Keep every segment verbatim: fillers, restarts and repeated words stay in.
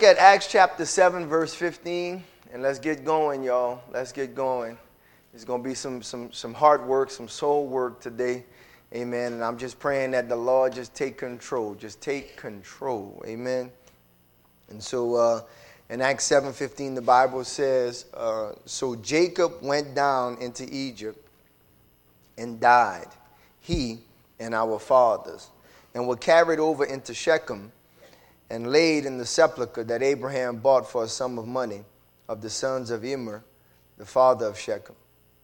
Look at Acts chapter seven, verse fifteen, and let's get going, y'all. Let's get going. There's going to be some, some, some hard work, some soul work today. Amen. And I'm just praying that the Lord just take control. Just take control. Amen. And so uh, in Acts seven fifteen, the Bible says, uh, so Jacob went down into Egypt and died, he and our fathers, and were carried over into Shechem and laid in the sepulchre that Abraham bought for a sum of money of the sons of Immer, the father of Shechem.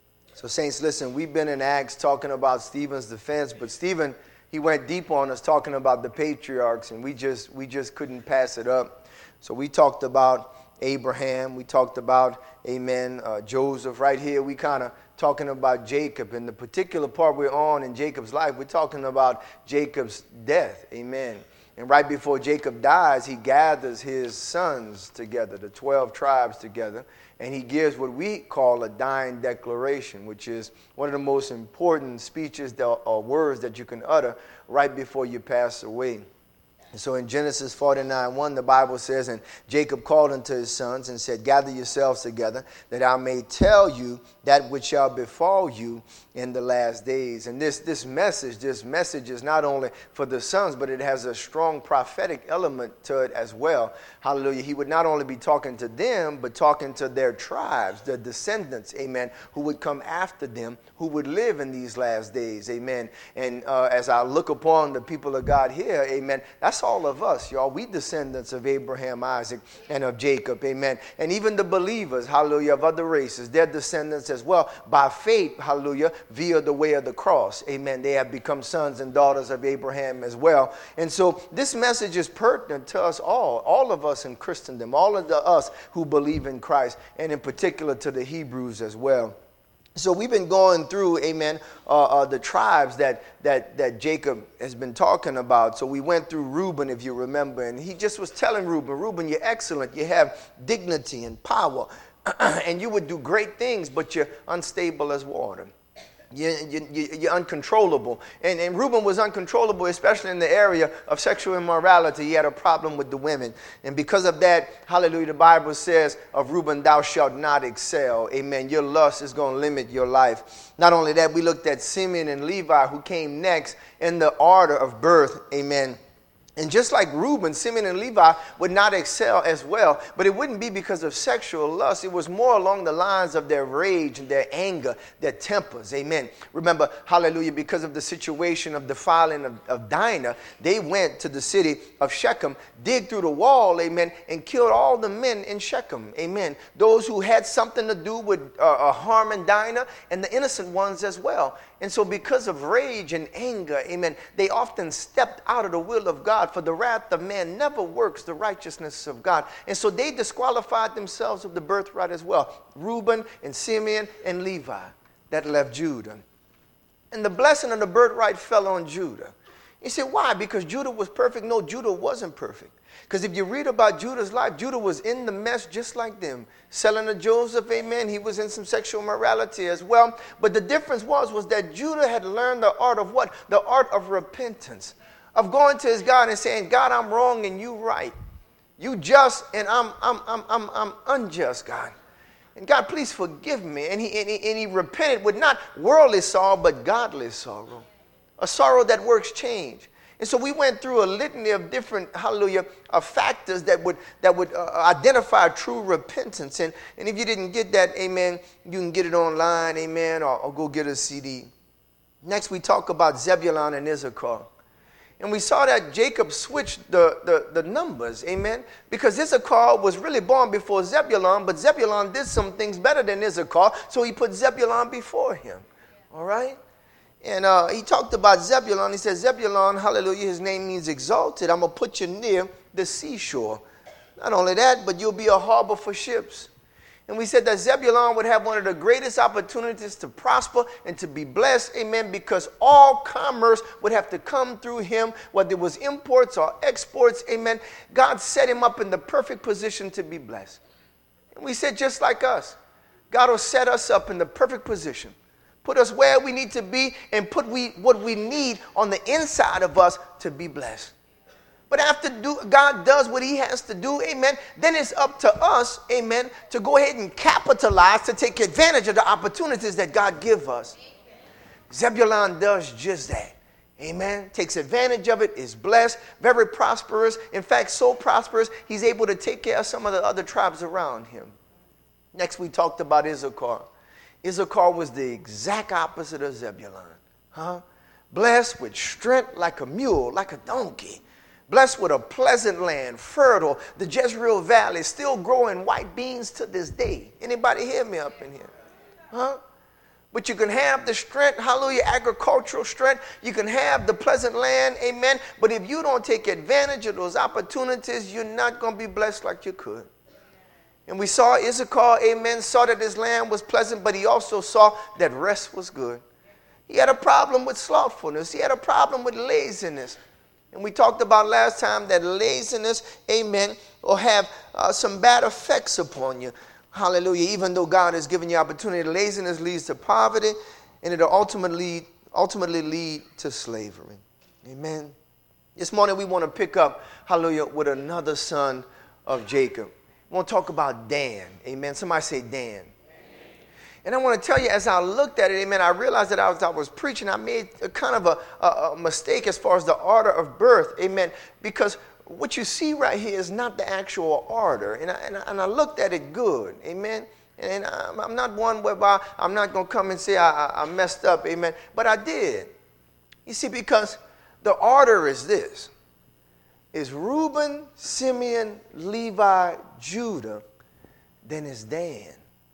So saints, listen, we've been in Acts talking about Stephen's defense, but Stephen, he went deep on us talking about the patriarchs, and we just we just couldn't pass it up. So we talked about Abraham, we talked about, amen, uh, Joseph. Right here, we kind of talking about Jacob. And the particular part we're on in Jacob's life, we're talking about Jacob's death, amen. And right before Jacob dies, he gathers his sons together, the twelve tribes together, and he gives what we call a dying declaration, which is one of the most important speeches or words that you can utter right before you pass away. And so in Genesis forty-nine one, the Bible says, and Jacob called unto his sons and said, gather yourselves together, that I may tell you that which shall befall you in the last days. And this, this message, this message is not only for the sons, but it has a strong prophetic element to it as well. Hallelujah. He would not only be talking to them, but talking to their tribes, their descendants, amen, who would come after them, who would live in these last days, amen. And uh, as I look upon the people of God here, amen, that's all of us, y'all. We descendants of Abraham, Isaac, and of Jacob, amen. And even the believers, hallelujah, of other races, they're descendants as well. By faith, hallelujah, via the way of the cross, amen. They have become sons and daughters of Abraham as well. And so this message is pertinent to us all, all of us in Christendom, all of the us who believe in Christ, and in particular to the Hebrews as well. So we've been going through, amen, uh, uh, the tribes that, that, that Jacob has been talking about. So we went through Reuben, if you remember, and he just was telling Reuben, Reuben, you're excellent. You have dignity and power, and you would do great things, but you're unstable as water. You, you, you're uncontrollable. And, and Reuben was uncontrollable, especially in the area of sexual immorality. He had a problem with the women. And because of that, hallelujah, the Bible says of Reuben, thou shalt not excel. Amen. Your lust is going to limit your life. Not only that, we looked at Simeon and Levi, who came next in the order of birth. Amen. And just like Reuben, Simeon and Levi would not excel as well, but it wouldn't be because of sexual lust. It was more along the lines of their rage and their anger, their tempers. Amen. Remember, hallelujah, because of the situation of defiling of, of Dinah, they went to the city of Shechem, dig through the wall, amen, and killed all the men in Shechem. Amen. Those who had something to do with uh, harming Dinah, and the innocent ones as well. And so because of rage and anger, amen, they often stepped out of the will of God, for the wrath of man never works the righteousness of God. And so they disqualified themselves of the birthright as well. Reuben and Simeon and Levi that left Judah. And the blessing of the birthright fell on Judah. You say, why? Because Judah was perfect? No, Judah wasn't perfect. Because if you read about Judah's life, Judah was in the mess just like them. Selling to Joseph, amen, he was in some sexual morality as well. But the difference was, was that Judah had learned the art of what? The art of repentance. Of going to his God and saying, God, I'm wrong and you right. You just and I'm I'm I'm I'm, I'm unjust, God. And God, please forgive me. And he, and he and he repented with not worldly sorrow, but godly sorrow. A sorrow that works change. And so we went through a litany of different, hallelujah, uh, factors that would that would uh, identify true repentance. And, and if you didn't get that, amen, you can get it online, amen, or, or go get a C D. Next, we talk about Zebulun and Issachar. And we saw that Jacob switched the, the, the numbers, amen, because Issachar was really born before Zebulun, but Zebulun did some things better than Issachar, so he put Zebulun before him, all right? And uh, he talked about Zebulun. He said, Zebulun, hallelujah, his name means exalted. I'm going to put you near the seashore. Not only that, but you'll be a harbor for ships. And we said that Zebulun would have one of the greatest opportunities to prosper and to be blessed, amen, because all commerce would have to come through him, whether it was imports or exports, amen. God set him up in the perfect position to be blessed. And we said just like us, God will set us up in the perfect position. Put us where we need to be and put we what we need on the inside of us to be blessed. But after do, God does what he has to do, amen, then it's up to us, amen, to go ahead and capitalize, to take advantage of the opportunities that God gives us. Zebulun does just that. Amen. Takes advantage of it, is blessed, very prosperous. In fact, so prosperous, he's able to take care of some of the other tribes around him. Next, we talked about Issachar. Issachar was the exact opposite of Zebulun. Huh? Blessed with strength like a mule, like a donkey. Blessed with a pleasant land, fertile. The Jezreel Valley still growing white beans to this day. Anybody hear me up in here? Huh? But you can have the strength, hallelujah, agricultural strength. You can have the pleasant land, amen. But if you don't take advantage of those opportunities, you're not going to be blessed like you could. And we saw Issachar, amen, saw that his land was pleasant, but he also saw that rest was good. He had a problem with slothfulness. He had a problem with laziness. And we talked about last time that laziness, amen, will have uh, some bad effects upon you. Hallelujah. Even though God has given you opportunity, laziness leads to poverty, and it'll ultimately, ultimately lead to slavery. Amen. This morning we want to pick up, hallelujah, with another son of Jacob. We want to talk about Dan. Amen. Somebody say Dan. And I want to tell you, as I looked at it, amen, I realized that as I was preaching, I made a kind of a, a, a mistake as far as the order of birth, amen, because what you see right here is not the actual order. And I, and I, and I looked at it good, amen. And I'm, I'm not one whereby I'm not going to come and say I, I, I messed up, amen, but I did. You see, because the order is this. It's Reuben, Simeon, Levi, Judah, then it's Dan.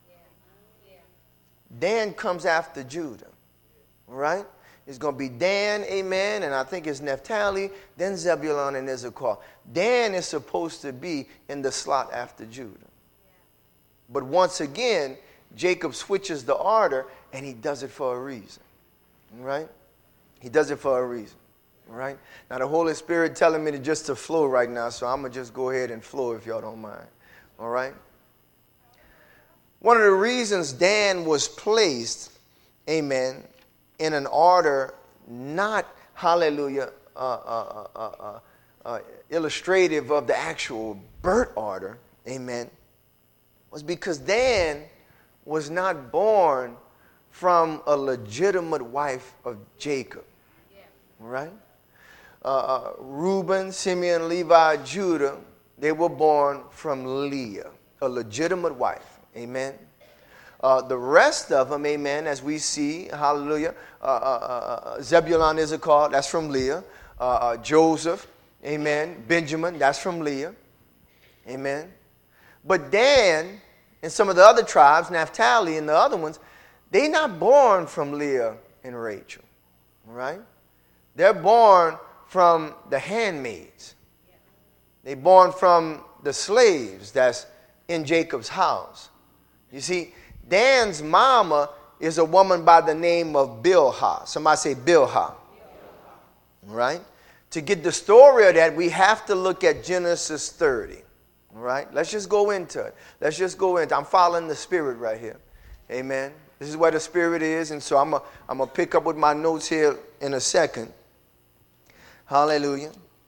Dan comes after Judah, all right? It's going to be Dan, amen, and I think it's Naphtali, then Zebulun and Issachar. Dan is supposed to be in the slot after Judah. But once again, Jacob switches the order, and he does it for a reason, all right? He does it for a reason, all right? Now, the Holy Spirit telling me to just to flow right now, so I'm going to just go ahead and flow if y'all don't mind, all right? One of the reasons Dan was placed, amen, in an order not, hallelujah, uh, uh, uh, uh, uh, illustrative of the actual birth order, amen, was because Dan was not born from a legitimate wife of Jacob, right? Uh, uh, Reuben, Simeon, Levi, Judah, they were born from Leah, a legitimate wife. Amen. Uh, the rest of them, amen, as we see, hallelujah, uh, uh, uh, Zebulun, Issachar, that's from Leah. Uh, uh, Joseph, amen. Benjamin, that's from Leah. Amen. But Dan and some of the other tribes, Naphtali and the other ones, they're not born from Leah and Rachel. All right? They're born from the handmaids. They're born from the slaves that's in Jacob's house. You see, Dan's mama is a woman by the name of Bilhah. Somebody say Bilhah. All right? To get the story of that, we have to look at Genesis thirty. All right? Let's just go into it. Let's just go into it. I'm following the Spirit right here. Amen. This is where the Spirit is, and so I'm going I'm to pick up with my notes here in a second. Hallelujah.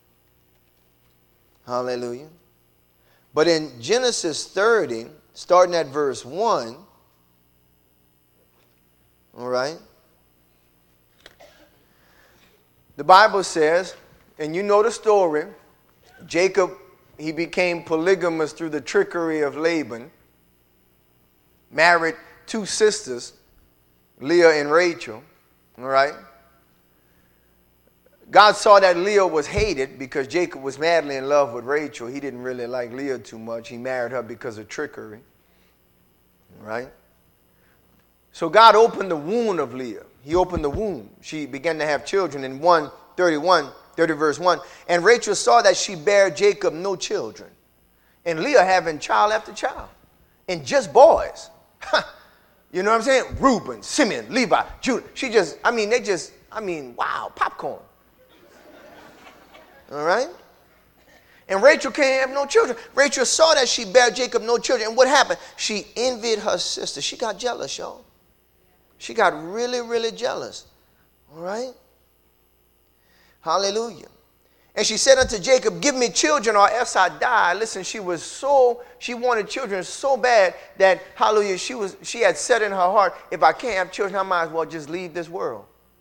Hallelujah. But in Genesis thirty, starting at verse one, all right, the Bible says, and you know the story, Jacob, he became polygamous through the trickery of Laban, married two sisters, Leah and Rachel, all right. God saw that Leah was hated because Jacob was madly in love with Rachel. He didn't really like Leah too much. He married her because of trickery. Right? So God opened the womb of Leah. He opened the womb. She began to have children in one thirty-one, thirty verse one. And Rachel saw that she bare Jacob no children. And Leah having child after child. And just boys. You know what I'm saying? Reuben, Simeon, Levi, Judah. She just, I mean, they just, I mean, wow, popcorn. All right? And Rachel can't have no children. Rachel saw that she bare Jacob no children. And what happened? She envied her sister. She got jealous, y'all. She got really, really jealous. All right? Hallelujah. And she said unto Jacob, give me children or else I die. Listen, she was so, she wanted children so bad that, hallelujah, she was, she had said in her heart, if I can't have children, I might as well just leave this world.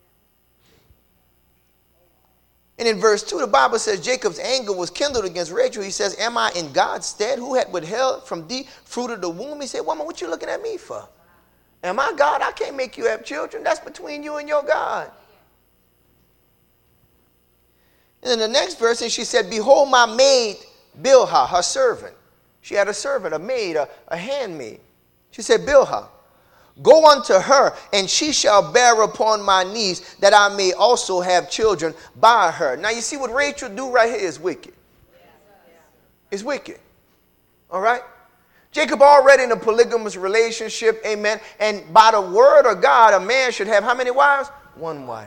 And in verse two, the Bible says Jacob's anger was kindled against Rachel. He says, am I in God's stead who had withheld from thee fruit of the womb? He said, woman, what you looking at me for? Am I God? I can't make you have children. That's between you and your God. And in the next verse, and she said, behold my maid Bilhah, her servant. She had a servant, a maid, a, a handmaid. She said, Bilhah, go unto her, and she shall bear upon my knees, that I may also have children by her. Now you see what Rachel do right here is wicked. It's wicked. All right? Jacob already in a polygamous relationship, amen. And by the word of God, a man should have how many wives? One wife.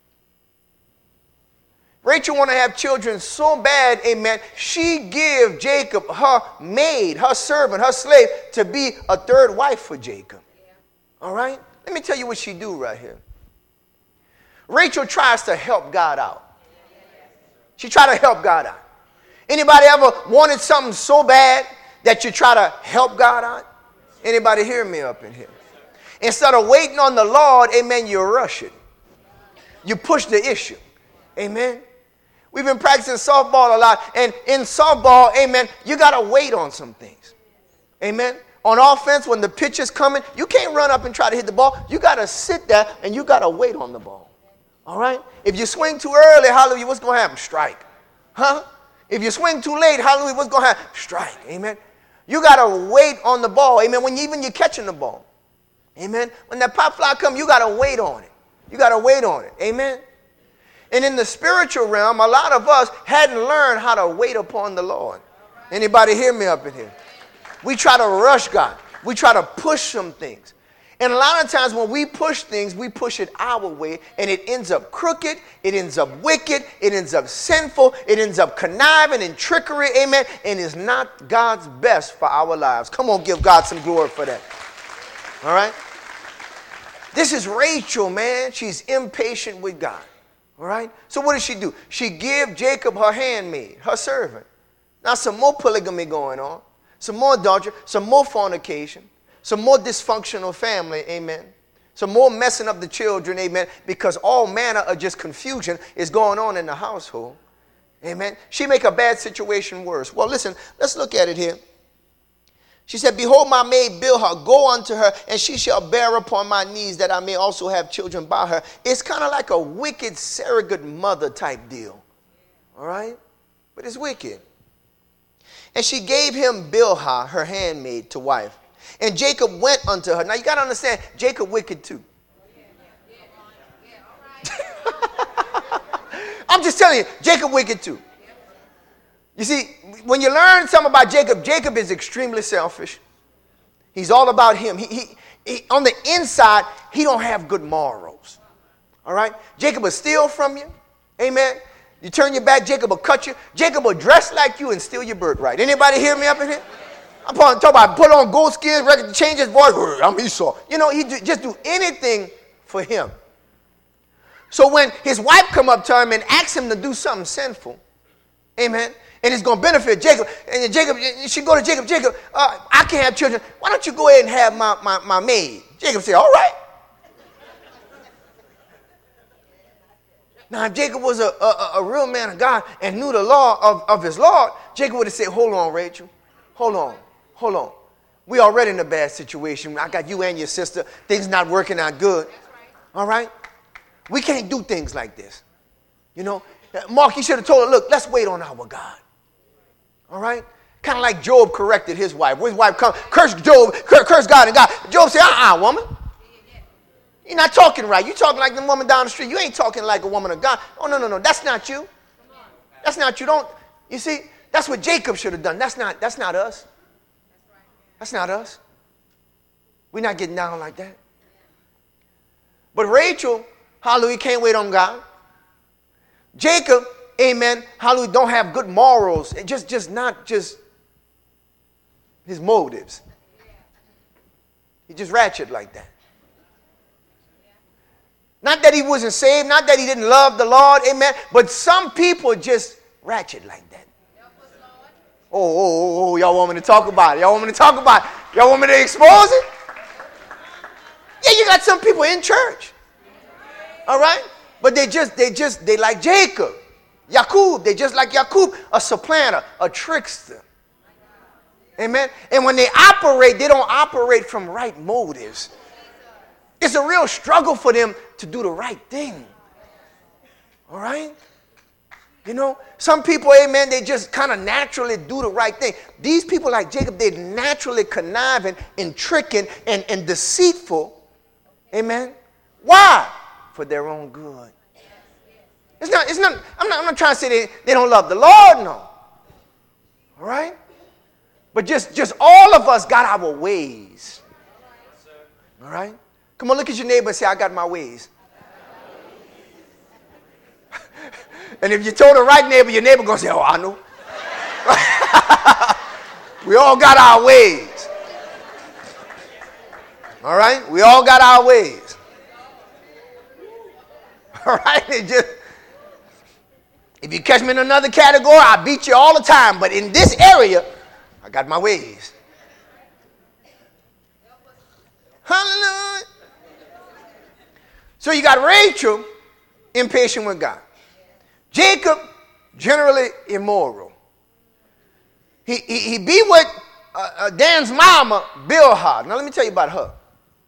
Rachel want to have children so bad, amen, she give Jacob her maid, her servant, her slave to be a third wife for Jacob. All right? Let me tell you what she do right here. Rachel tries to help God out. She try to help God out. Anybody ever wanted something so bad that you try to help God out? Anybody hear me up in here? Instead of waiting on the Lord, amen, you rush it. You push the issue. Amen. We've been practicing softball a lot. And in softball, amen, you got to wait on some things. Amen. On offense, when the pitch is coming, you can't run up and try to hit the ball. You got to sit there and you got to wait on the ball. All right? If you swing too early, hallelujah, what's going to happen? Strike. Huh? If you swing too late, hallelujah, what's going to happen? Strike. Amen. You got to wait on the ball. Amen. When you, even you're catching the ball. Amen. When that pop fly comes, you got to wait on it. You got to wait on it. Amen. And in the spiritual realm, a lot of us hadn't learned how to wait upon the Lord. Anybody hear me up in here? We try to rush God. We try to push some things. And a lot of times when we push things, we push it our way, and it ends up crooked, it ends up wicked, it ends up sinful, it ends up conniving and trickery, amen, and is not God's best for our lives. Come on, give God some glory for that. All right? This is Rachel, man. She's impatient with God. All right? So what does she do? She give Jacob her handmaid, her servant. Now some more polygamy going on, some more adultery, some more fornication, some more dysfunctional family, amen. Some more messing up the children, amen, because all manner of just confusion is going on in the household. Amen. She make a bad situation worse. Well, listen, let's look at it here. She said, behold, my maid Bilhah, go unto her, and she shall bear upon my knees, that I may also have children by her. It's kind of like a wicked surrogate mother type deal. All right? But it's wicked. And she gave him Bilhah, her handmaid, to wife. And Jacob went unto her. Now, you got to understand, Jacob wicked too. I'm just telling you, Jacob wicked too. You see, when you learn something about Jacob, Jacob is extremely selfish. He's all about him. He, he, he, on the inside, he don't have good morals. All right? Jacob will steal from you. Amen. You turn your back, Jacob will cut you. Jacob will dress like you and steal your birthright. Anybody hear me up in here? I'm talking about put on gold skins, record, change his voice. I'm Esau. You know, he just do anything for him. So when his wife come up to him and asks him to do something sinful, amen, and it's going to benefit Jacob. And Jacob, she go to Jacob, Jacob, uh, I can't have children. Why don't you go ahead and have my, my, my maid? Jacob said, all right. Now, if Jacob was a, a, a real man of God and knew the law of, of his Lord, Jacob would have said, hold on, Rachel. Hold on. Hold on. We already in a bad situation. I got you and your sister. Things not working out good. All right? We can't do things like this. You know, Mark, he should have told her, look, let's wait on our God. All right? Kind of like Job corrected his wife. His wife come, curse Job, curse, curse God and God. Job said, uh-uh, woman. You're not talking right. You're talking like the woman down the street. You ain't talking like a woman of God. Oh, no, no, no. That's not you. That's not you. Don't, you see, that's what Jacob should have done. That's not, that's not us. That's not us. We're not getting down like that. But Rachel, hallelujah, can't wait on God. Jacob, amen, hallelujah, don't have good morals. It just, just not just his motives. He just ratchet like that. Not that he wasn't saved, not that he didn't love the Lord, amen, but some people just ratchet like that? Oh, oh, oh, oh, y'all want me to talk about it? Y'all want me to talk about it? Y'all want me to expose it? Yeah, you got some people in church. All right? But they just, they just, they like Jacob. Yakub, they just like Yakub, a supplanter, a trickster. Amen? And when they operate, they don't operate from right motives. It's a real struggle for them to do the right thing. All right? You know, some people, amen, they just kind of naturally do the right thing. These people like Jacob, they're naturally conniving and tricking and, and deceitful. Amen? Why? For their own good. It's not, it's not, I'm not, I'm not trying to say they, they don't love the Lord, no. All right? But just, just all of us got our ways. All right? Come on, look at your neighbor and say, I got my ways. And if you told the right neighbor, your neighbor going to say, oh, I know. We all got our ways. All right? We all got our ways. All right? It just, if you catch me in another category, I beat you all the time. But in this area, I got my ways. Hallelujah. So you got Rachel, impatient with God. Jacob, generally immoral. He, he, he be with uh, uh, Dan's mama, Bilhah. Now let me tell you about her.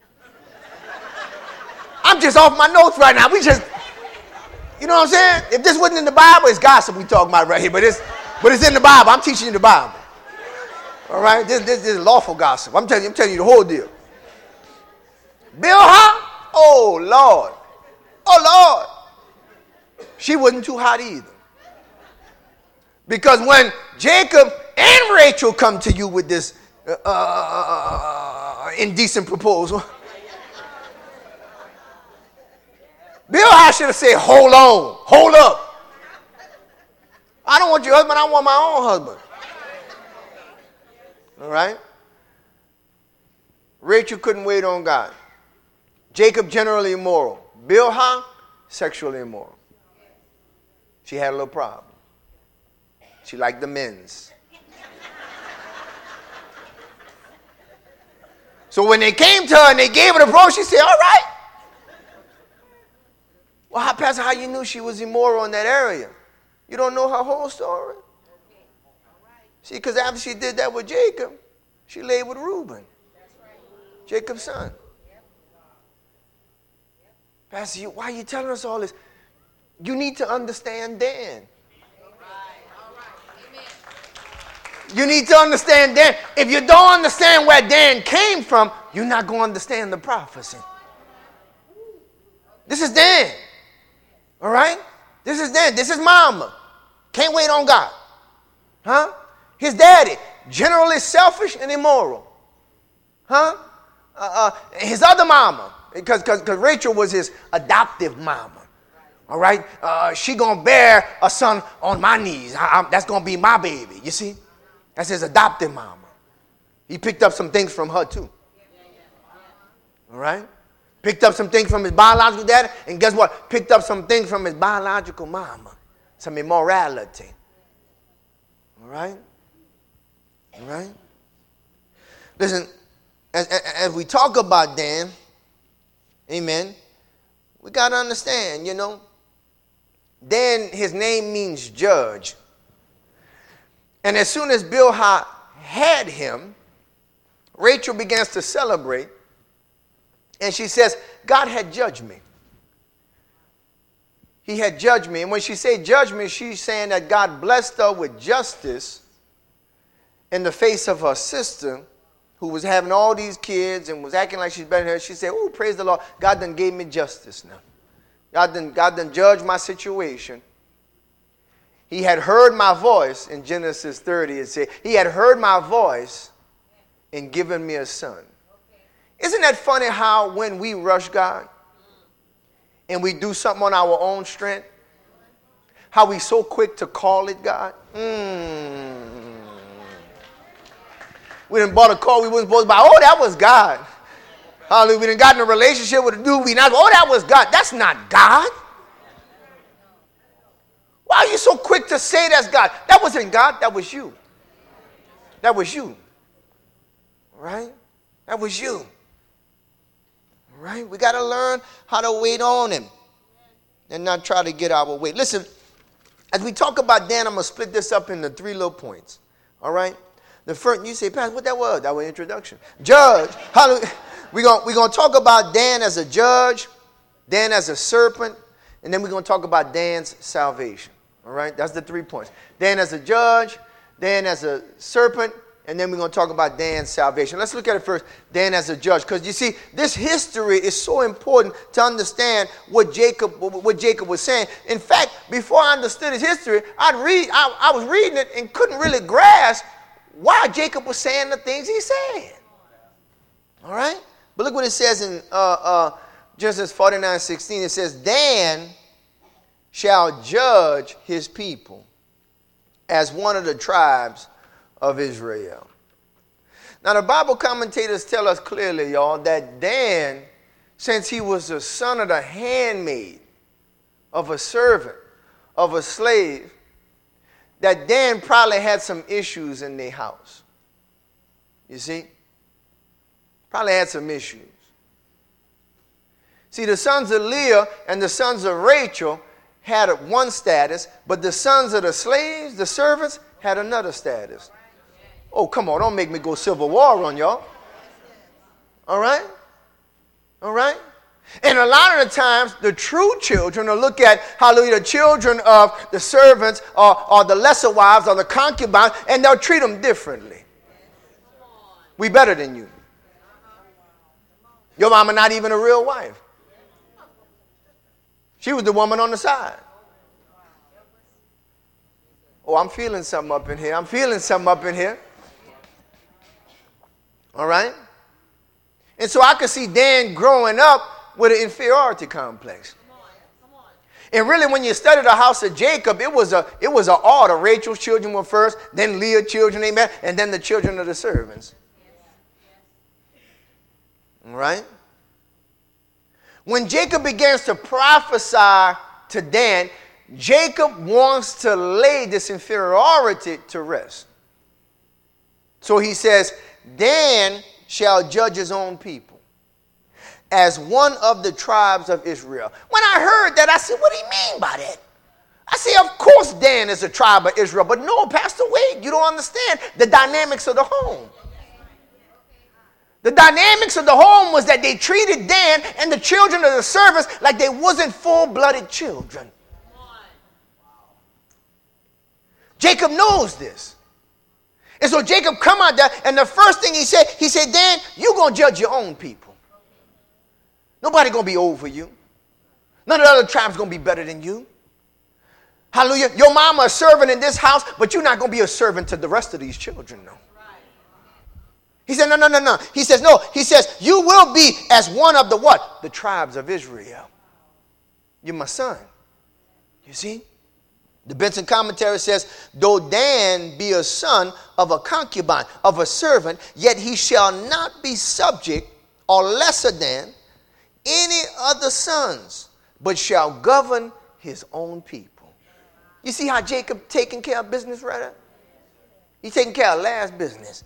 I'm just off my notes right now. We just, you know what I'm saying? If this wasn't in the Bible, it's gossip we talking about right here. But it's, but it's in the Bible. I'm teaching you the Bible. All right? This, this, this is lawful gossip. I'm telling you, I'm telling you the whole deal. Bilhah, oh, Lord. Oh, Lord. She wasn't too hot either. Because when Jacob and Rachel come to you with this uh, uh, indecent proposal, Bilhah should have said, hold on, hold up. I don't want your husband, I want my own husband. All right? Rachel couldn't wait on God. Jacob, generally immoral. Bilhah, sexually immoral. She had a little problem. She liked the men's. So when they came to her and they gave her the rose, she said, all right. Well, how, Pastor, how you knew she was immoral in that area? You don't know her whole story? See, because after she did that with Jacob, she laid with Reuben, Jacob's son. Pastor, you, why are you telling us all this? You need to understand Dan. You need to understand Dan. If you don't understand where Dan came from, you're not going to understand the prophecy. This is Dan. All right? This is Dan. This is mama. Can't wait on God. Huh? His daddy, generally selfish and immoral. Huh? Uh, uh, his other mama, because because Rachel was his adoptive mama. All right? Uh, she going to bear a son on my knees. I, I, that's going to be my baby. You see? That's his adoptive mama. He picked up some things from her too. All right? Picked up some things from his biological daddy, and guess what? Picked up some things from his biological mama. Some immorality. All right? All right? Listen, as, as we talk about Dan, amen, we got to understand, you know, Dan, his name means judge. And as soon as Bilhah had him, Rachel begins to celebrate. And she says, God had judged me. He had judged me. And when she said judgment, she's saying that God blessed her with justice in the face of her sister, who was having all these kids and was acting like she's better than her. She said, oh, praise the Lord. God done gave me justice now. God done, God done judged my situation. He had heard my voice in Genesis thirty. It said, he had heard my voice and given me a son. Isn't that funny how when we rush God and we do something on our own strength, how we so quick to call it God? Mm. We done bought a car we wasn't supposed to buy. Oh, that was God. Hallelujah. We done got in a relationship with a dude we not. Oh, that was God. That's not God. Why are you so quick to say that's God? That wasn't God. That was you. That was you. All right? That was you. All right? We got to learn how to wait on him and not try to get our way. Listen, as we talk about Dan, I'm going to split this up into three little points. All right? The first, you say, Pastor, what that was? That was introduction. Judge. Hallelujah. We're going we're going to talk about Dan as a judge, Dan as a serpent, and then we're going to talk about Dan's salvation. All right? That's the three points. Dan as a judge, Dan as a serpent, and then we're going to talk about Dan's salvation. Let's look at it first, Dan as a judge. Because you see, this history is so important to understand what Jacob what Jacob was saying. In fact, before I understood his history, I'd read, I, I was reading it and couldn't really grasp why Jacob was saying the things he said. All right? But look what it says in uh, uh, Genesis forty-nine sixteen. It says, Dan shall judge his people as one of the tribes of Israel. Now, the Bible commentators tell us clearly, y'all, that Dan, since he was the son of the handmaid, of a servant, of a slave, that Dan probably had some issues in their house. You see? Probably had some issues. See, the sons of Leah and the sons of Rachel had one status, but the sons of the slaves, the servants, had another status. Oh, come on, don't make me go Civil War on y'all. All right? All right? And a lot of the times, the true children will look at, hallelujah, the children of the servants or, or the lesser wives or the concubines, and they'll treat them differently. We better than you. Your mama not even a real wife. She was the woman on the side. Oh, I'm feeling something up in here. I'm feeling something up in here. All right? And so I could see Dan growing up with an inferiority complex. And really, when you study the house of Jacob, it was a it was an order. Rachel's children were first, then Leah's children, amen, and then the children of the servants. All right? When Jacob begins to prophesy to Dan, Jacob wants to lay this inferiority to rest. So he says, Dan shall judge his own people as one of the tribes of Israel. When I heard that, I said, what do you mean by that? I say, of course Dan is a tribe of Israel, but no, Pastor Wade, you don't understand the dynamics of the home. The dynamics of the home was that they treated Dan and the children of the servants like they wasn't full-blooded children. Jacob knows this. And so Jacob come out there, and the first thing he said, he said, Dan, you're going to judge your own people. Nobody going to be over you. None of the other tribes going to be better than you. Hallelujah. Your mama a servant in this house, but you're not going to be a servant to the rest of these children, no. He said, no, no, no, no. He says, no. He says, you will be as one of the what? The tribes of Israel. You're my son. You see? The Benson commentary says, though Dan be a son of a concubine, of a servant, yet he shall not be subject or lesser than any other sons, but shall govern his own people. You see how Jacob taking care of business right now? He's taking care of last business.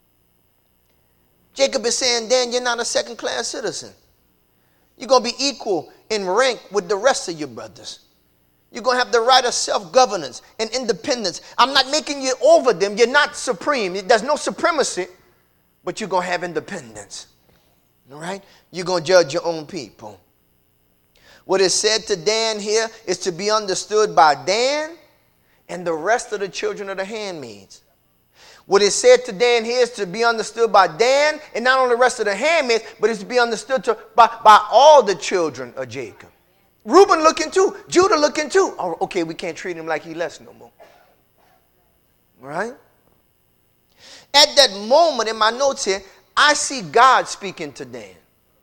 Jacob is saying, Dan, you're not a second-class citizen. You're going to be equal in rank with the rest of your brothers. You're going to have the right of self-governance and independence. I'm not making you over them. You're not supreme. There's no supremacy, but you're going to have independence. All right? You're going to judge your own people. What is said to Dan here is to be understood by Dan and the rest of the children of the handmaids. What is said to Dan here is to be understood by Dan and not only the rest of the handmaids, but it's to be understood to, by, by all the children of Jacob. Reuben looking too. Judah looking too. Oh, okay, we can't treat him like he less no more. Right? At that moment in my notes here, I see God speaking to Dan.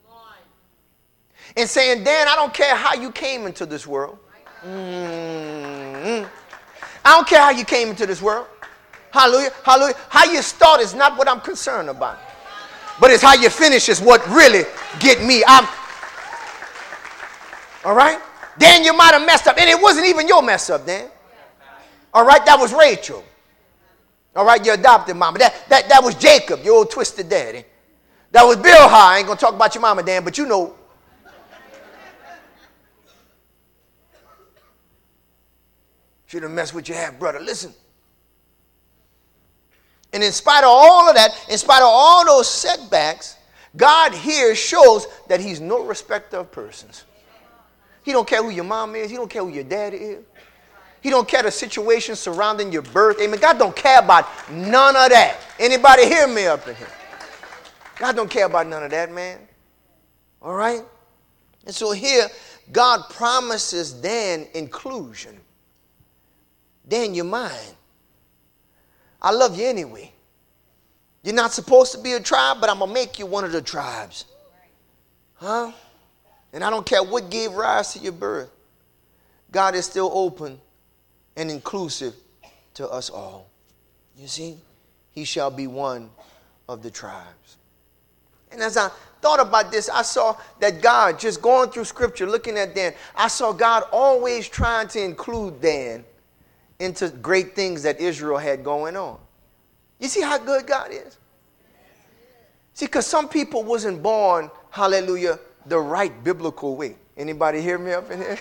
And saying, Dan, I don't care how you came into this world. Mm-hmm. I don't care how you came into this world. Hallelujah, hallelujah. How you start is not what I'm concerned about. But it's how you finish is what really get me. I'm, all right? Dan, you might have messed up. And it wasn't even your mess up, Dan. All right, that was Rachel. All right, your adopted mama. That, that, that was Jacob, your old twisted daddy. That was Bilhah. I ain't going to talk about your mama, Dan, but you know. Shouldn't mess with your half brother. Listen. And in spite of all of that, in spite of all those setbacks, God here shows that he's no respecter of persons. He don't care who your mom is. He don't care who your daddy is. He don't care the situation surrounding your birth. Amen. God don't care about none of that. Anybody hear me up in here? God don't care about none of that, man. All right? And so here, God promises Dan inclusion. Dan, you're mine. I love you anyway. You're not supposed to be a tribe, but I'm going to make you one of the tribes. Huh? And I don't care what gave rise to your birth. God is still open and inclusive to us all. You see? He shall be one of the tribes. And as I thought about this, I saw that God, just going through scripture, looking at Dan, I saw God always trying to include Dan into great things that Israel had going on. You see how good God is? See, because some people wasn't born, hallelujah, the right biblical way. Anybody hear me up in here?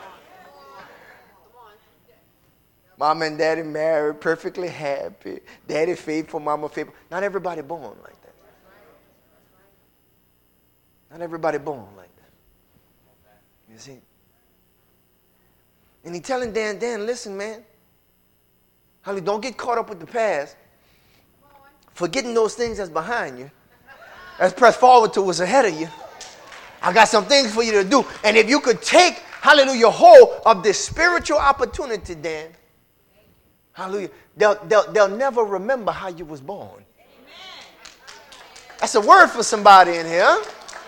Mom and daddy married, perfectly happy. Daddy faithful, mama faithful. Not everybody born like that. Not everybody born like that. You see? And he telling Dan, Dan, listen, man. Holly, don't get caught up with the past. Forgetting those things that's behind you. Let's press forward to what's ahead of you. I got some things for you to do. And if you could take, hallelujah, hold of this spiritual opportunity, Dan, hallelujah, they'll, they'll, they'll never remember how you was born. That's a word for somebody in here.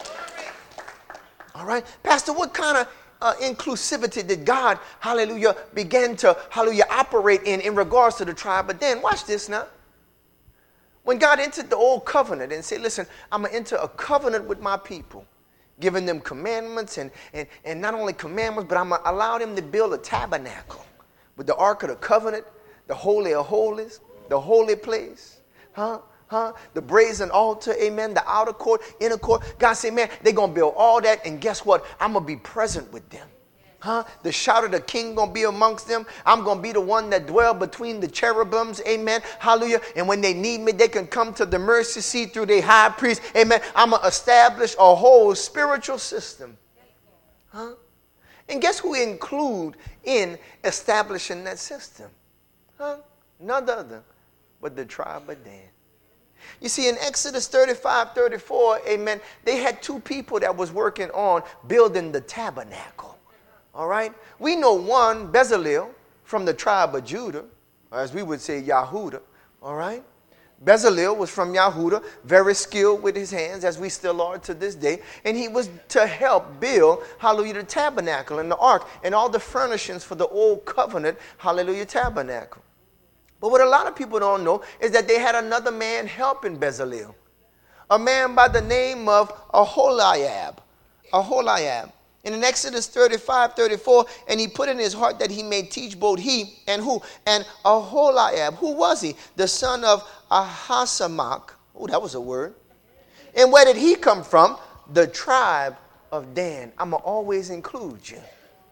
All right. Pastor, what kind of uh, inclusivity did God, hallelujah, begin to, hallelujah, operate in in regards to the tribe? But then, watch this now. When God entered the old covenant and said, listen, I'm going to enter a covenant with my people, giving them commandments and, and, and not only commandments, but I'm going to allow them to build a tabernacle with the Ark of the Covenant, the Holy of Holies, the holy place, huh? Huh? The brazen altar, amen, the outer court, inner court. God said, man, they're going to build all that, and guess what? I'm going to be present with them. Huh? The shout of the king going to be amongst them. I'm going to be the one that dwell between the cherubims, amen, hallelujah. And when they need me, they can come to the mercy seat through their high priest, amen. I'm going to establish a whole spiritual system. Huh? And guess who include in establishing that system? Huh? None other but the tribe of Dan. You see, in Exodus thirty-five, thirty-four, amen, they had two people that was working on building the tabernacle. All right? We know one, Bezalel, from the tribe of Judah, or as we would say, Yahudah. All right? Bezalel was from Yahudah, very skilled with his hands, as we still are to this day. And he was to help build, hallelujah, the tabernacle and the ark and all the furnishings for the old covenant, hallelujah, tabernacle. But what a lot of people don't know is that they had another man helping Bezalel, a man by the name of Aholiab. Aholiab. And in Exodus thirty-five, thirty-four, and he put in his heart that he may teach both he and who? And Aholiab. Who was he? The son of Ahisamach. Oh, that was a word. And where did he come from? The tribe of Dan. I'm going to always include you.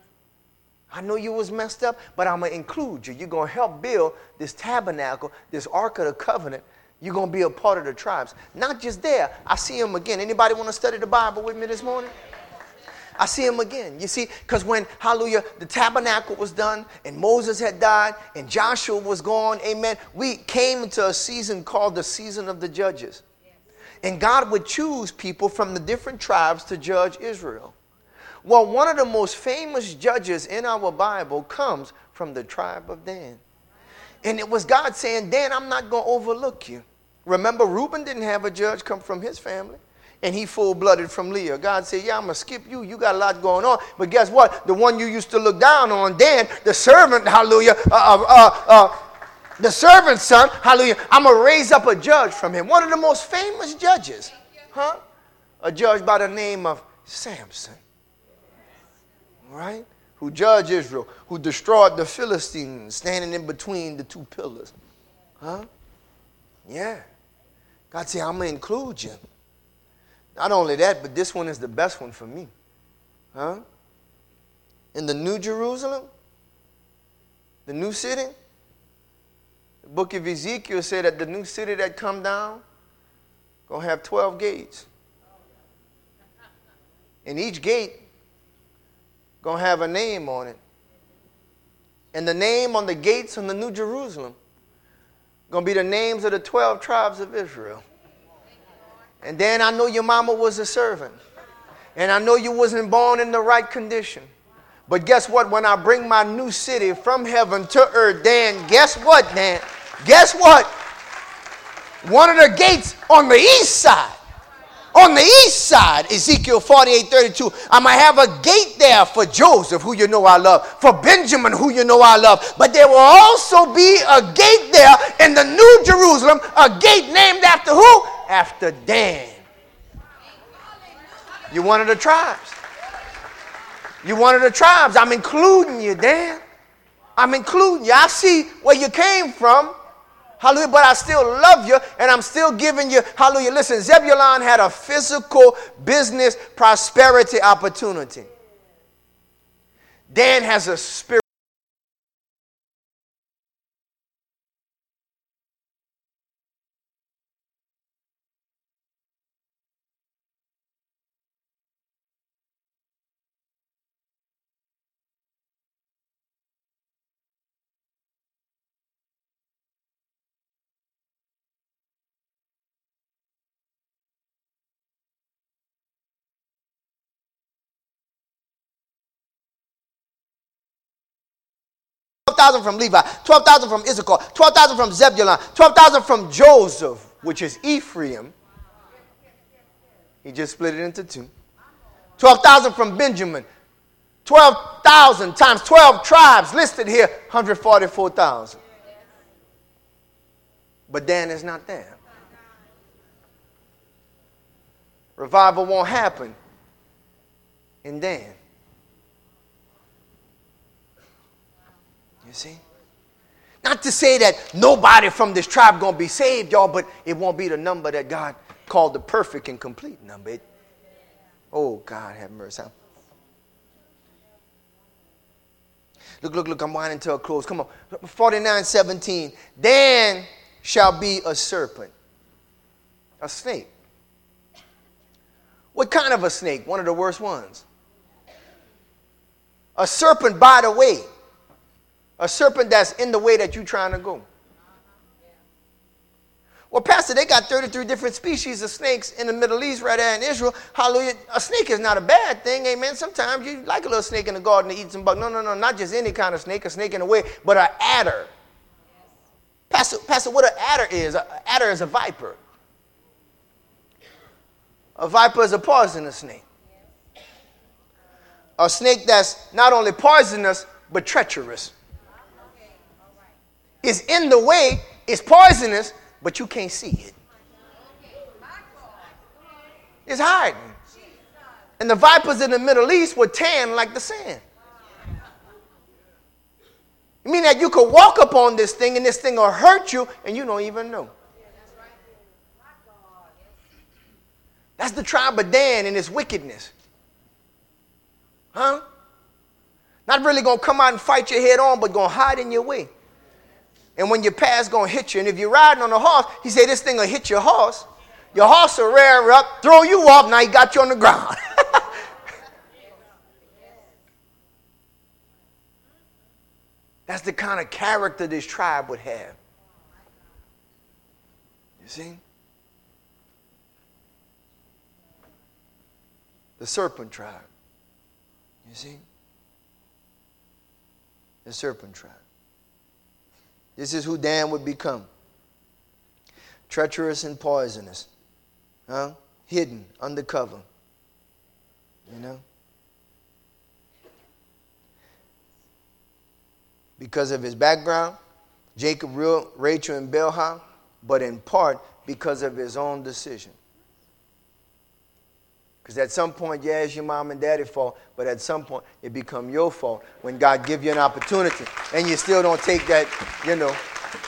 I know you was messed up, but I'm going to include you. You're going to help build this tabernacle, this Ark of the Covenant. You're going to be a part of the tribes. Not just there. I see him again. Anybody want to study the Bible with me this morning? I see him again. You see, because when, hallelujah, the tabernacle was done and Moses had died and Joshua was gone, amen, we came into a season called the season of the judges. And God would choose people from the different tribes to judge Israel. Well, one of the most famous judges in our Bible comes from the tribe of Dan. And it was God saying, Dan, I'm not going to overlook you. Remember, Reuben didn't have a judge come from his family. And he full-blooded from Leah. God said, yeah, I'm going to skip you. You got a lot going on. But guess what? The one you used to look down on, Dan, the servant, hallelujah, uh, uh, uh, the servant's son, hallelujah, I'm going to raise up a judge from him. One of the most famous judges. Huh? A judge by the name of Samson. Right? who judged Israel, who destroyed the Philistines, standing in between the two pillars. Huh? Yeah. God said, I'm going to include you. Not only that, but this one is the best one for me. Huh? In the New Jerusalem, the new city, the book of Ezekiel said that the new city that come down going to have twelve gates. And each gate going to have a name on it. And the name on the gates in the New Jerusalem going to be the names of the twelve tribes of Israel. And then I know your mama was a servant. And I know you wasn't born in the right condition. But guess what? When I bring my new city from heaven to earth, Dan, guess what, Dan? Guess what? One of the gates on the east side, on the east side, Ezekiel forty-eight thirty-two, I might have a gate there for Joseph, who you know I love, for Benjamin, who you know I love. But there will also be a gate there in the New Jerusalem, a gate named after who? After Dan. You're one of the tribes. You're one of the tribes. I'm including you, Dan. I'm including you. I see where you came from. Hallelujah. But I still love you, and I'm still giving you, hallelujah. Listen, Zebulun had a physical business prosperity opportunity. Dan has a spirit. twelve thousand from Levi, twelve thousand from Issachar, twelve thousand from Zebulun, twelve thousand from Joseph, which is Ephraim. He just split it into two. twelve thousand from Benjamin. twelve thousand times twelve tribes listed here, one hundred forty-four thousand. But Dan is not there. Revival won't happen in Dan. You see? Not to say that nobody from this tribe going to be saved, y'all, but it won't be the number that God called the perfect and complete number. It, oh, God, have mercy. Look, look, look, I'm winding to a close. Come on. forty-nine seventeen. Dan shall be a serpent. A snake. What kind of a snake? One of the worst ones. A serpent by the way. A serpent that's in the way that you're trying to go. Well, Pastor, they got thirty-three different species of snakes in the Middle East right there in Israel. Hallelujah. A snake is not a bad thing. Amen. Sometimes you like a little snake in the garden to eat some bugs. No, no, no. Not just any kind of snake. A snake in the way, but an adder. Pastor, Pastor, what an adder is? An adder is a viper. A viper is a poisonous snake. A snake that's not only poisonous, but treacherous. It's in the way, it's poisonous, but you can't see it. It's hiding. And the vipers in the Middle East were tan like the sand. You mean that you could walk up on this thing and this thing will hurt you and you don't even know. That's the tribe of Dan and its wickedness. Huh? Not really going to come out and fight your head on, but going to hide in your way. And when you pass, going to hit you. And if you're riding on a horse, he said this thing will hit your horse. Your horse will rear up, throw you off. Now he got you on the ground. That's the kind of character this tribe would have. You see? The serpent tribe. You see? The serpent tribe. This is who Dan would become. Treacherous and poisonous. Huh? Hidden, undercover. You know? Because of his background, Jacob ruled Rachel and Bilhah, but in part because of his own decision. Because at some point, yeah, it's your mom and daddy's fault, but at some point, it becomes your fault when God gives you an opportunity and you still don't take that, you know.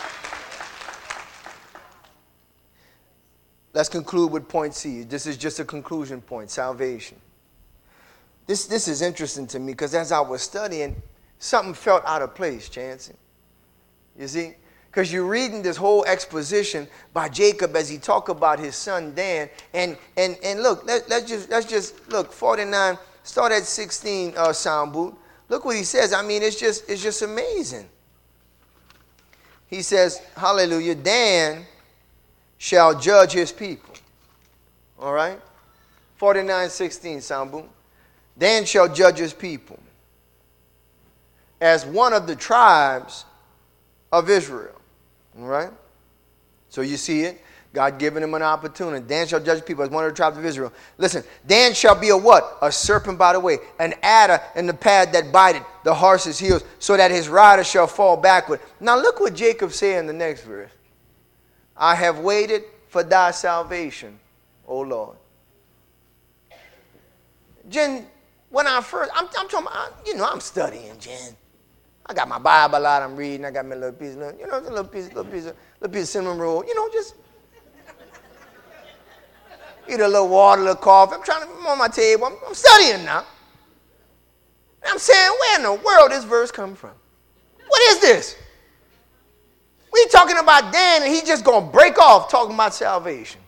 Let's conclude with point C. This is just a conclusion point, salvation. This, this is interesting to me because as I was studying, something felt out of place, Chancey. You see? Because you're reading this whole exposition by Jacob as he talk about his son Dan. And and and look, let, let's just let's just look, forty-nine, start at sixteen, uh, sound boot. Look what he says. I mean, it's just it's just amazing. He says, hallelujah, Dan shall judge his people. All right? forty-nine, sixteen, sound boot. Dan shall judge his people as one of the tribes of Israel. All right? So you see it. God giving him an opportunity. Dan shall judge people as one of the tribes of Israel. Listen, Dan shall be a what? A serpent by the way. An adder in the path that biteth the horse's heels, so that his rider shall fall backward. Now look what Jacob said in the next verse. I have waited for thy salvation, O Lord. Jen, when I first, I'm, I'm talking about, you know, I'm studying, Jen. I got my Bible out, I'm reading, I got my little piece, little, you know, a little piece, little piece, of, little piece of cinnamon roll, you know, just eat a little water, a little coffee. I'm trying to, I'm on my table, I'm, I'm studying now. And I'm saying, where in the world this verse come from? What is this? We talking about Dan and he just going to break off talking about salvation.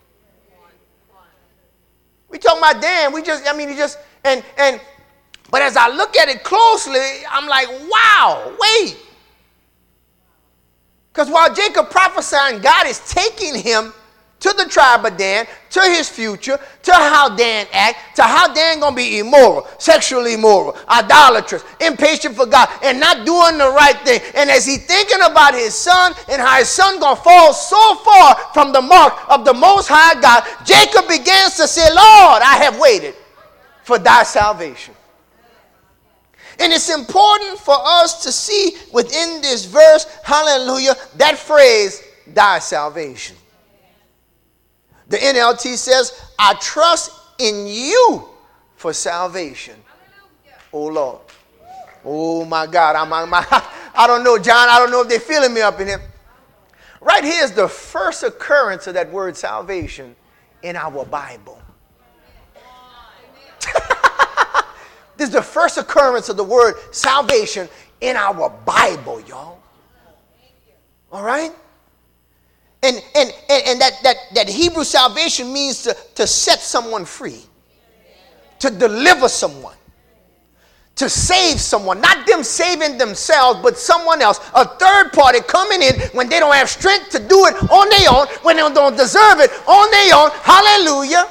We talking about Dan, we just, I mean, he just, and, and, but as I look at it closely, I'm like, wow, wait. Because while Jacob prophesying, God is taking him to the tribe of Dan, to his future, to how Dan act, to how Dan going to be immoral, sexually immoral, idolatrous, impatient for God, and not doing the right thing. And as he thinking about his son and how his son going to fall so far from the mark of the Most High God, Jacob begins to say, Lord, I have waited for thy salvation. And it's important for us to see within this verse, hallelujah, that phrase, thy salvation. The N L T says, I trust in you for salvation. Oh, Lord. Oh, my God. I'm, I'm, I don't know, John. I don't know if they're feeling me up in here. Right here is the first occurrence of that word salvation in our Bible. This is the first occurrence of the word salvation in our Bible, y'all. All right? And, and, and, and that, that, that Hebrew salvation means to, to set someone free, to deliver someone, to save someone. Not them saving themselves, but someone else, a third party coming in when they don't have strength to do it on their own, when they don't deserve it on their own. Hallelujah.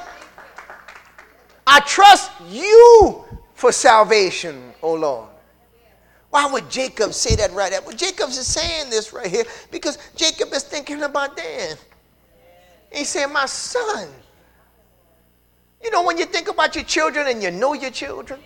I trust you for salvation, O Lord. Why would Jacob say that right there? Well, Jacob is saying this right here because Jacob is thinking about Dan. He said, my son. You know, when you think about your children and you know your children.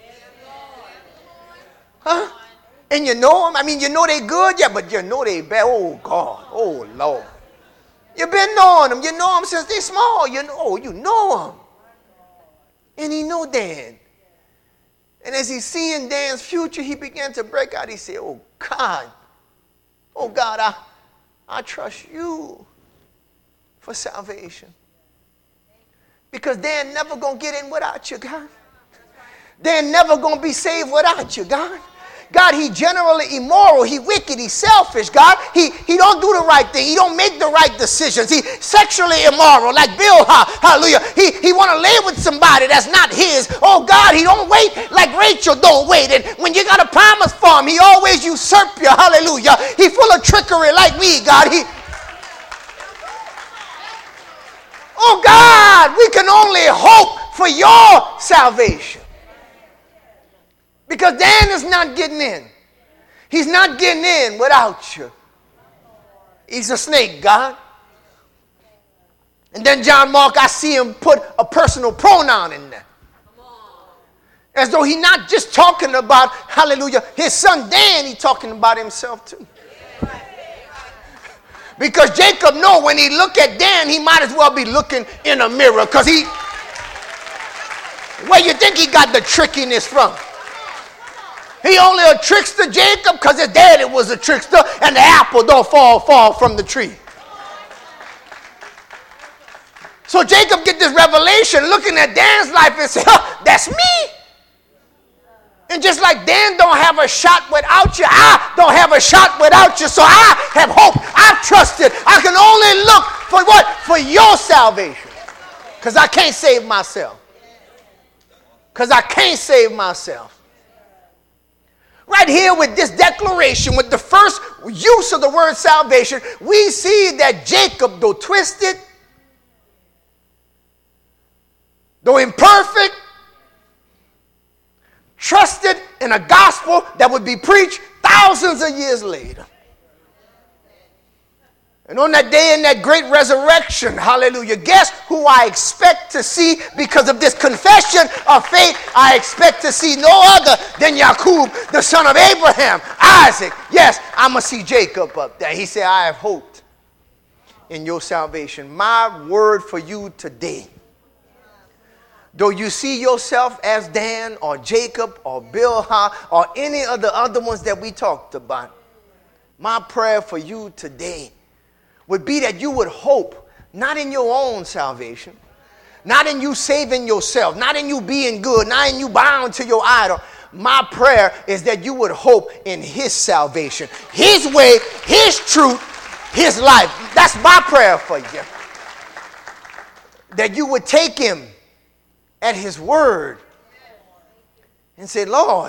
Huh? And you know them. I mean, you know they good, yeah, but you know they bad. Oh, God. Oh, Lord. You've been knowing them. You know them since they're small. You know, oh, you know them. And he knew Dan. And as he's seeing Dan's future, he began to break out. He said, oh, God, oh, God, I, I trust you for salvation. Because Dan never going to get in without you, God. Dan never going to be saved without you, God. God, he generally immoral, he wicked, he selfish, God. He, he don't do the right thing. He don't make the right decisions. He sexually immoral, like Bilhah, hallelujah. He, he want to lay with somebody that's not his. Oh, God, he don't wait like Rachel don't wait. And when you got a promise for him, he always usurp you, hallelujah. He full of trickery like me, God. He, oh, God, we can only hope for your salvation. Because Dan is not getting in. He's not getting in without you. He's a snake, God. And then John Mark, I see him put a personal pronoun in there. As though he's not just talking about, hallelujah, his son Dan, he's talking about himself too. Because Jacob know when he look at Dan, he might as well be looking in a mirror. Because he... Where you think he got the trickiness from? He only a trickster, Jacob, because his daddy was a trickster, and the apple don't fall, fall from the tree. So Jacob get this revelation looking at Dan's life and say, huh, that's me. And just like Dan don't have a shot without you, I don't have a shot without you. So I have hope. I've trusted. I can only look for what? For your salvation. Because I can't save myself. Because I can't save myself. Right here with this declaration, with the first use of the word salvation, we see that Jacob, though twisted, though imperfect, trusted in a gospel that would be preached thousands of years later. And on that day in that great resurrection, hallelujah, guess who I expect to see because of this confession of faith? I expect to see no other than Jacob, the son of Abraham, Isaac. Yes, I'm going to see Jacob up there. He said, I have hoped in your salvation. My word for you today, though you see yourself as Dan or Jacob or Bilhah or any of the other ones that we talked about, my prayer for you today would be that you would hope not in your own salvation, not in you saving yourself, not in you being good, not in you bound to your idol. My prayer is that you would hope in his salvation, his way, his truth, his life. That's my prayer for you. That you would take him at his word and say, Lord,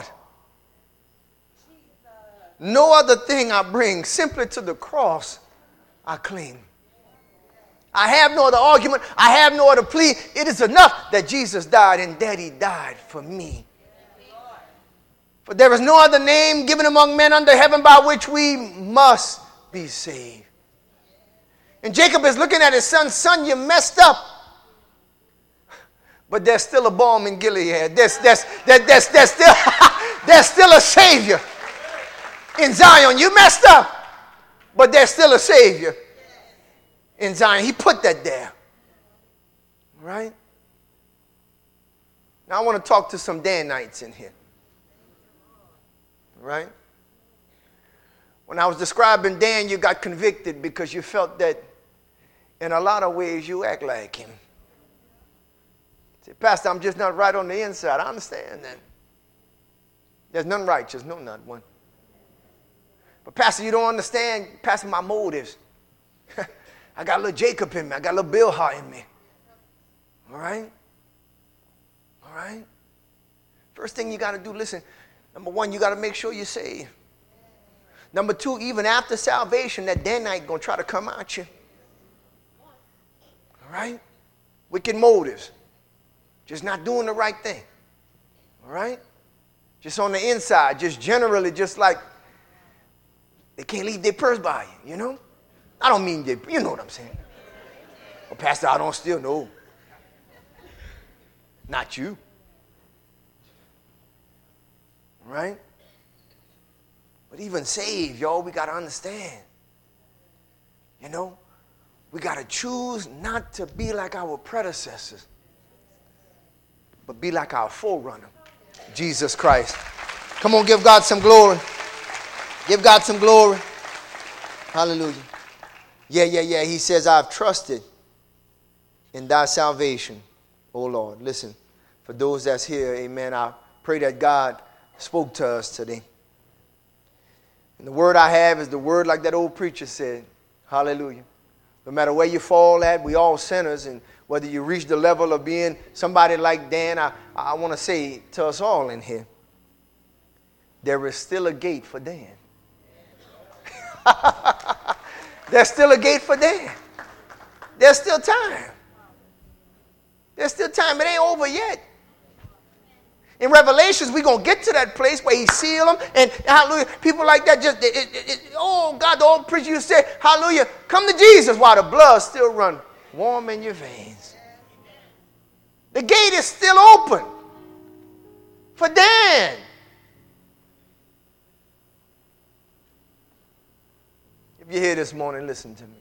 no other thing I bring, simply to the cross I cling. I have no other argument. I have no other plea. It is enough that Jesus died and that he died for me. For there is no other name given among men under heaven by which we must be saved. And Jacob is looking at his son. Son, you messed up. But there's still a balm in Gilead. There's, there's, there's, there's, there's, still, there's still a Savior in Zion. You messed up. But there's still a Savior in Zion. He put that there. Right? Now I want to talk to some Danites in here. Right? When I was describing Dan, you got convicted because you felt that in a lot of ways you act like him. Say, Pastor, I'm just not right on the inside. I understand that. There's none righteous, no, not one. But Pastor, you don't understand, Pastor, my motives. I got a little Jacob in me. I got a little Bilhah in me. All right? All right? First thing you got to do, listen, number one, you got to make sure you're saved. Number two, even after salvation, that Danite going to try to come at you. All right? Wicked motives. Just not doing the right thing. All right? Just on the inside, just generally, just like, they can't leave their purse by you, you know? I don't mean they, you know what I'm saying. Well, Pastor, I don't steal. No. Not you. Right? But even saved, y'all, we got to understand. You know? We got to choose not to be like our predecessors, but be like our forerunner, Jesus Christ. Come on, give God some glory. Give God some glory. Hallelujah. Yeah, yeah, yeah. He says, I've trusted in thy salvation, oh Lord. Listen, for those that's here, amen, I pray that God spoke to us today. And the word I have is the word like that old preacher said. Hallelujah. No matter where you fall at, we all sinners. And whether you reach the level of being somebody like Dan, I, I want to say to us all in here, there is still a gate for Dan. There's still a gate for Dan. There's still time. There's still time. It ain't over yet. In Revelations, we're going to get to that place where he sealed them. And hallelujah, people like that just, it, it, it, oh God, the old preacher used to say, hallelujah, come to Jesus while the blood still run warm in your veins. The gate is still open for Dan. If you're here this morning, listen to me.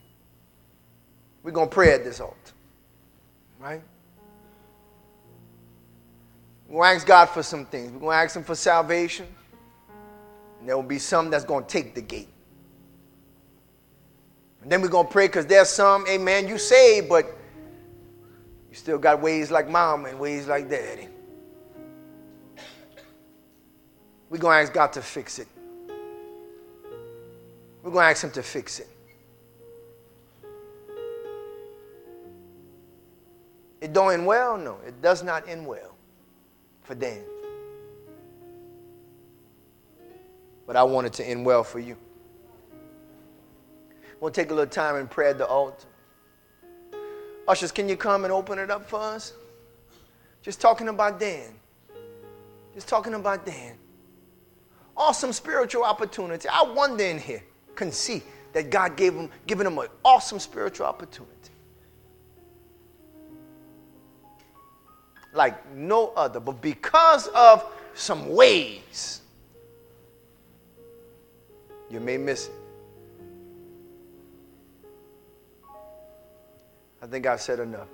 We're going to pray at this altar. Right? We're going to ask God for some things. We're going to ask him for salvation. And there will be some that's going to take the gate. And then we're going to pray because there's some, amen, you saved, but you still got ways like mom and ways like daddy. We're going to ask God to fix it. We're going to ask him to fix it. It don't end well? No, it does not end well for Dan. But I want it to end well for you. We'll take a little time and pray at the altar. Ushers, can you come and open it up for us? Just talking about Dan. Just talking about Dan. Awesome spiritual opportunity. I wonder in here can see that God gave him, given him an awesome spiritual opportunity. Like no other. But because of some ways, you may miss it. I think I've said enough.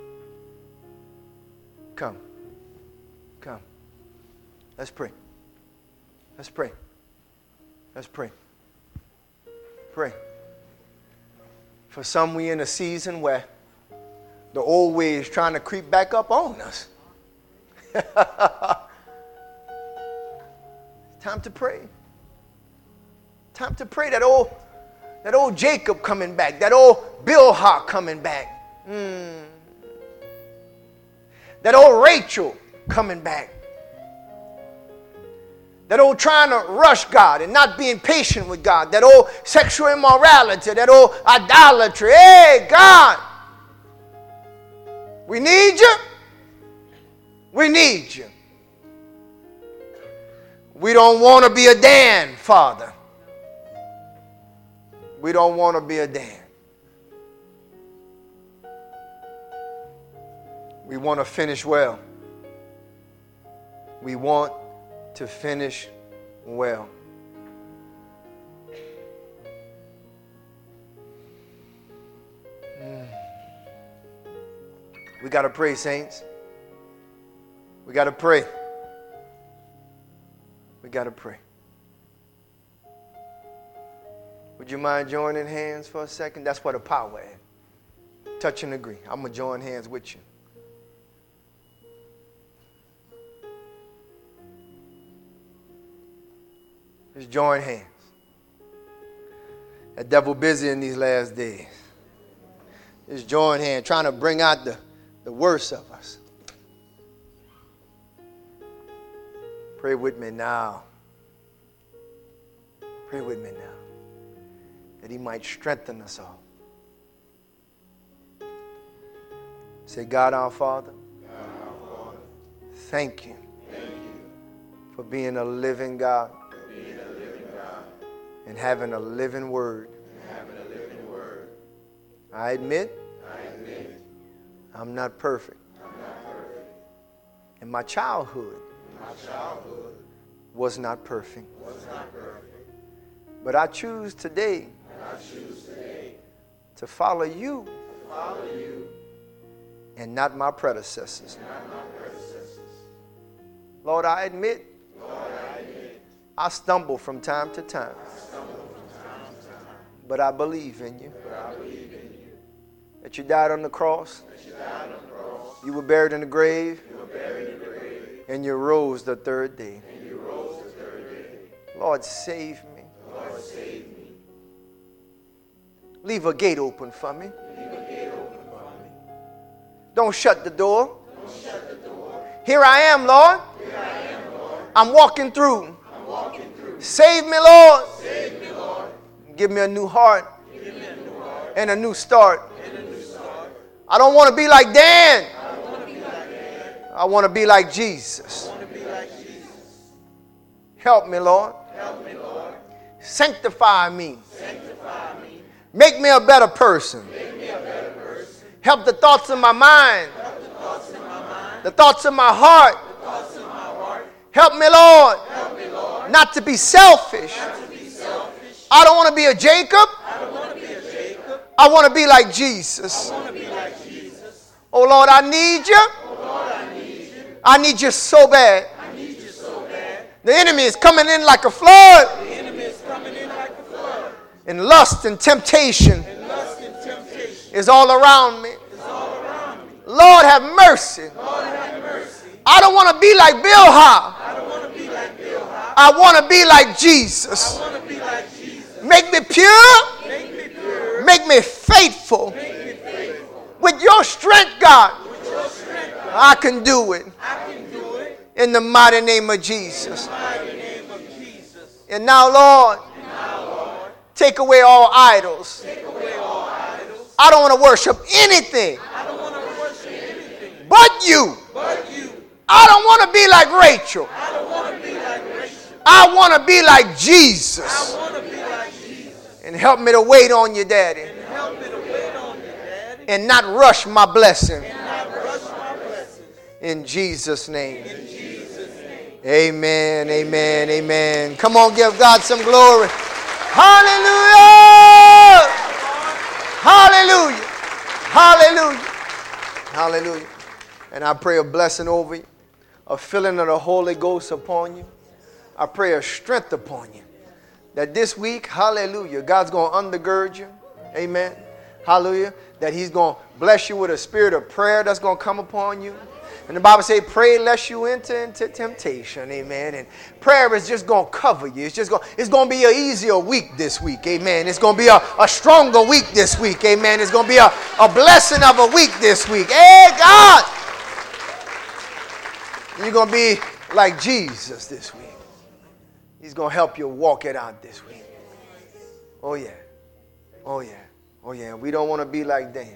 Come. Come. Let's pray. Let's pray. Let's pray. Pray. For some, we in a season where the old way is trying to creep back up on us. Time to pray. Time to pray. That old, that old Jacob coming back. That old Bilhah coming back. Mm. That old Rachel coming back. That old trying to rush God and not being patient with God. That old sexual immorality. That old idolatry. Hey, God. We need you. We need you. We don't want to be a Dan, Father. We don't want to be a Dan. We want to finish well. We want to finish well. Mm. We got to pray, saints. We got to pray. We got to pray. Would you mind joining hands for a second? That's where the power is. Touch and agree. I'm going to join hands with you. Just join hands. That devil busy in these last days. Just join hands, trying to bring out the, the worst of us. Pray with me now. Pray with me now. That he might strengthen us all. Say, God our Father, God our Father, thank you, thank you for being a living God. Being a living God, and having a living word. And having a living word. I admit, I admit I'm not perfect. I'm not perfect. In my childhood, In my childhood was not perfect. Was not perfect. But I choose today, I choose today to follow you, to follow you and not my predecessors. And not my predecessors. Lord, I admit, Lord, I admit I stumble from time to time. From time to time. But I believe in you. But I believe in you. That you died on the cross. That you died on the cross. You were buried in the grave. You were buried in the grave. And you rose the third day. And you rose the third day. Lord, save me. Lord, save me. Leave a gate open for me. Leave a gate open for me. Don't shut the door. Don't shut the door. Here I am, Lord. Here I am, Lord. I'm walking through. Walking through. Save me, Lord. Save me, Lord. Give me a new heart. Give me a new heart. And a new start. And a new start. I don't want to be like Dan. I don't want to be like Dan. I want to be like Jesus. I want to be like Jesus. Help me, Lord. Help me, Lord. Sanctify me. Sanctify me. Make me a better person. Make me a better person. Help the thoughts of my mind. Help the thoughts of my mind. The thoughts of my heart. The thoughts of my heart. Help me, Lord. Help me, Lord. Not to be selfish. Not to be selfish. I don't want to be a Jacob. I don't want to be a Jacob. I want to be like Jesus. I want to be like Jesus. Oh Lord, I need you. Oh Lord, I need you. I need you so bad. I need you so bad. The enemy is coming in like a flood. The enemy is coming in like a flood. And lust and temptation And lust and temptation is all around me. is all around me. Lord, have mercy. Lord, have mercy. I don't want to be like Bilhah. I don't want to be like Bilhah. I want to be like Jesus. I want to be like Jesus. Make me pure. Make me pure. Make me faithful. Make me faithful. With your strength, God, With your strength, God, I can do it. I can do it. In the mighty name of Jesus. In the mighty name of Jesus. And now, Lord, And now, Lord, take away all idols. take away all idols. I don't want to worship anything I don't want to worship anything but you. but you. I don't want to be like Rachel. I don't want to be like Rachel. I want to be like I Jesus. want to be like Jesus. And help me to wait on you, Daddy. And help me to wait on you, Daddy. And not rush my blessing. And not rush my blessings. In Jesus' name. In Jesus' name. Amen, amen, amen. Come on, give God some glory. Hallelujah! Hallelujah! Hallelujah! Hallelujah. And I pray a blessing over you, a filling of the Holy Ghost upon you. I pray a strength upon you. That this week, hallelujah, God's going to undergird you. Amen. Hallelujah. That he's going to bless you with a spirit of prayer that's going to come upon you. And the Bible says, pray lest you enter into temptation. Amen. And prayer is just going to cover you. It's just going, it's going to be an easier week this week. Amen. It's going to be a, a stronger week this week. Amen. It's going to be a, a blessing of a week this week. Hey, God. You're going to be like Jesus this week. He's going to help you walk it out this week. Oh, yeah. Oh, yeah. Oh, yeah. We don't want to be like Dan.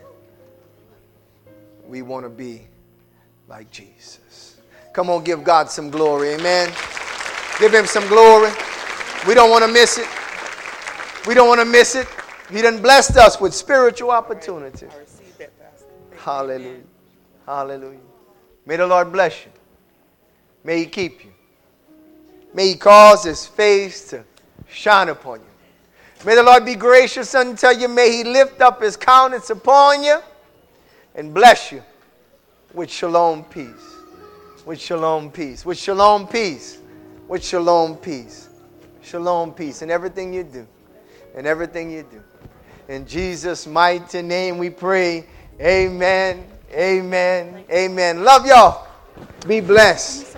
We want to be like Jesus. Come on, give God some glory. Amen. Give him some glory. We don't want to miss it. We don't want to miss it. He done blessed us with spiritual opportunities. I received that, Pastor. Hallelujah. Hallelujah. May the Lord bless you. May he keep you. May he cause his face to shine upon you. May the Lord be gracious unto you. May he lift up his countenance upon you and bless you with shalom peace. With shalom peace. With shalom peace. With shalom peace. Shalom peace in everything you do. In everything you do. In Jesus' mighty name we pray. Amen. Amen. Amen. Love y'all. Be blessed.